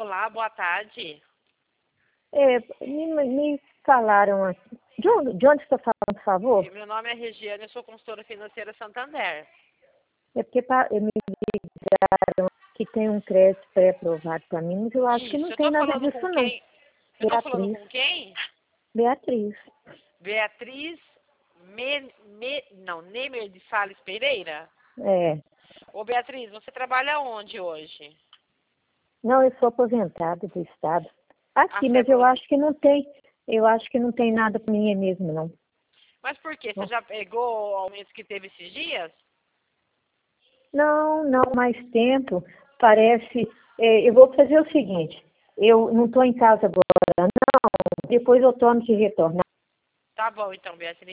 Olá, boa tarde. Me falaram aqui. De onde você está falando, por favor? Meu nome é Regiane, eu sou consultora financeira Santander. É porque me ligaram que tem um crédito pré-aprovado para mim, mas eu acho que Isso, não eu tem tô nada falando disso, com não. quem? Eu tô falando com quem? Beatriz. Beatriz Nemer de Sales Pereira? É. Ô, Beatriz, você trabalha onde hoje? Não, eu sou aposentada do Estado. Aqui, Você é mas eu acho que não tem. Eu acho que não tem nada para mim mesmo, não. Mas por quê? Você já pegou o aumento que teve esses dias? Não, mais tempo. Parece. Eu vou fazer o seguinte. Eu não estou em casa agora, não. Depois eu tomo de retornar. Tá bom, então, Beatriz.